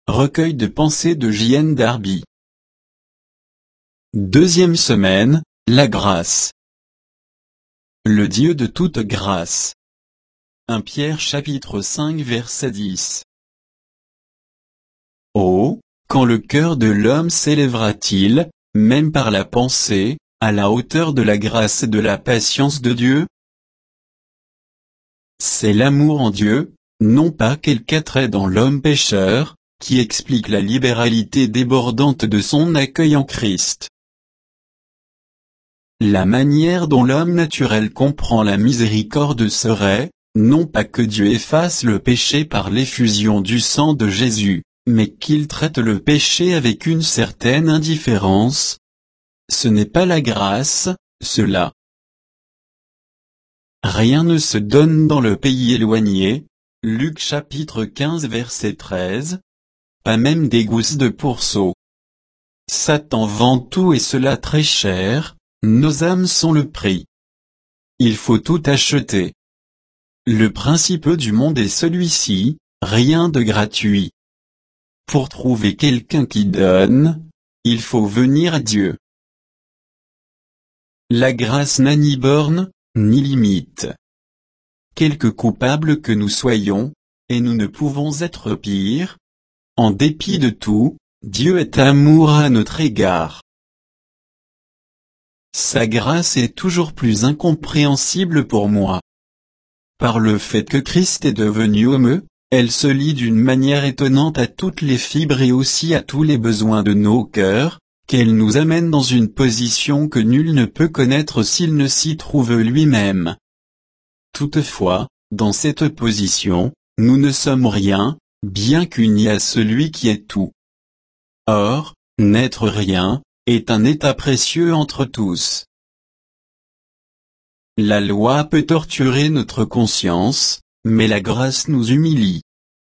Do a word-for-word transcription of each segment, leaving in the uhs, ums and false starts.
recueil de pensées de J N Darby. Deuxième semaine, la grâce. Le Dieu de toute grâce. premier Pierre chapitre cinq verset dix. Oh, quand le cœur de l'homme s'élèvera-t-il, même par la pensée, à la hauteur de la grâce et de la patience de Dieu? C'est l'amour en Dieu, non pas quelque attrait dans l'homme pécheur, qui explique la libéralité débordante de son accueil en Christ. La manière dont l'homme naturel comprend la miséricorde serait, non pas que Dieu efface le péché par l'effusion du sang de Jésus, mais qu'il traite le péché avec une certaine indifférence. Ce n'est pas la grâce, cela. Rien ne se donne dans le pays éloigné, Luc chapitre quinze verset treize, pas même des gousses de pourceau. Satan vend tout et cela très cher, nos âmes sont le prix. Il faut tout acheter. Le principe du monde est celui-ci, rien de gratuit. Pour trouver quelqu'un qui donne, il faut venir à Dieu. La grâce n'a ni borne, ni limite. Quelque coupables que nous soyons, et nous ne pouvons être pires, en dépit de tout, Dieu est amour à notre égard. Sa grâce est toujours plus incompréhensible pour moi. Par le fait que Christ est devenu homme, elle se lie d'une manière étonnante à toutes les fibres et aussi à tous les besoins de nos cœurs, qu'elle nous amène dans une position que nul ne peut connaître s'il ne s'y trouve lui-même. Toutefois, dans cette position, nous ne sommes rien, bien qu'unis à celui qui est tout. Or, n'être rien, est un état précieux entre tous. La loi peut torturer notre conscience, mais la grâce nous humilie.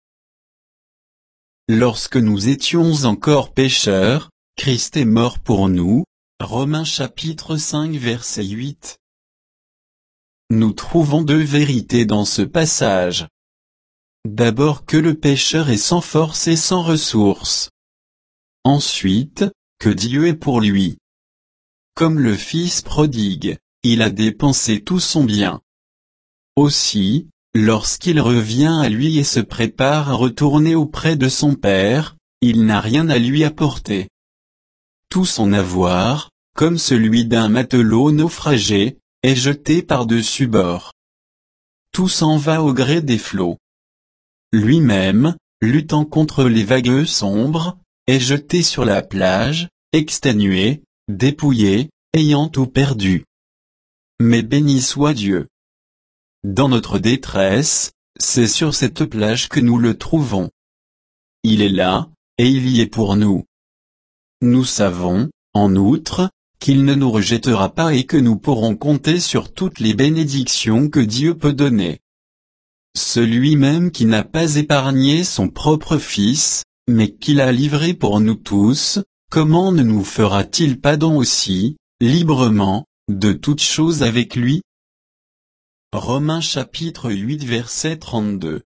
Lorsque nous étions encore pécheurs, Christ est mort pour nous, Romains chapitre cinq verset huit. Nous trouvons deux vérités dans ce passage. D'abord que le pécheur est sans force et sans ressources. Ensuite, que Dieu est pour lui. Comme le fils prodigue, il a dépensé tout son bien. Aussi, lorsqu'il revient à lui et se prépare à retourner auprès de son père, il n'a rien à lui apporter. Tout son avoir, comme celui d'un matelot naufragé, est jeté par-dessus bord. Tout s'en va au gré des flots. Lui-même, luttant contre les vagues sombres, est jeté sur la plage, exténué, dépouillé, ayant tout perdu. Mais béni soit Dieu. Dans notre détresse, c'est sur cette plage que nous le trouvons. Il est là, et il y est pour nous. Nous savons, en outre, qu'il ne nous rejettera pas et que nous pourrons compter sur toutes les bénédictions que Dieu peut donner. Celui même qui n'a pas épargné son propre Fils, mais qui l'a livré pour nous tous, comment ne nous fera-t-il pas don aussi, librement, de toutes choses avec lui? Romains chapitre huit verset trente-deux.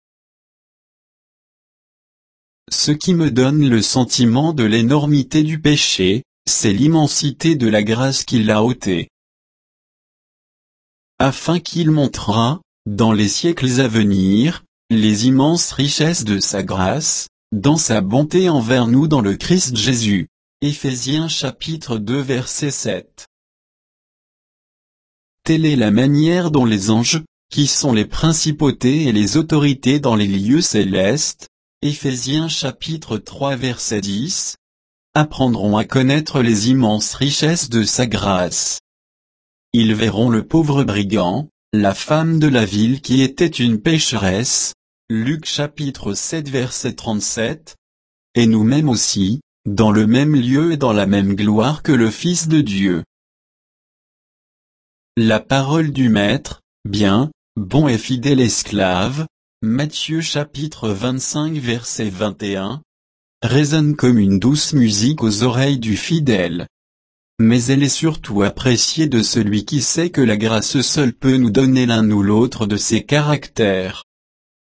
Ce qui me donne le sentiment de l'énormité du péché, c'est l'immensité de la grâce qu'il a ôtée. Afin qu'il montrera, dans les siècles à venir, les immenses richesses de sa grâce, dans sa bonté envers nous dans le Christ Jésus. Éphésiens chapitre deux verset sept. Telle est la manière dont les anges, qui sont les principautés et les autorités dans les lieux célestes, Éphésiens chapitre trois verset dix, apprendront à connaître les immenses richesses de sa grâce. Ils verront le pauvre brigand, la femme de la ville qui était une pécheresse, Luc chapitre sept verset trente-sept, et nous-mêmes aussi, dans le même lieu et dans la même gloire que le Fils de Dieu. La parole du Maître, bien, bon et fidèle esclave, Matthieu chapitre vingt-cinq verset vingt et un, résonne comme une douce musique aux oreilles du fidèle. Mais elle est surtout appréciée de celui qui sait que la grâce seule peut nous donner l'un ou l'autre de ses caractères.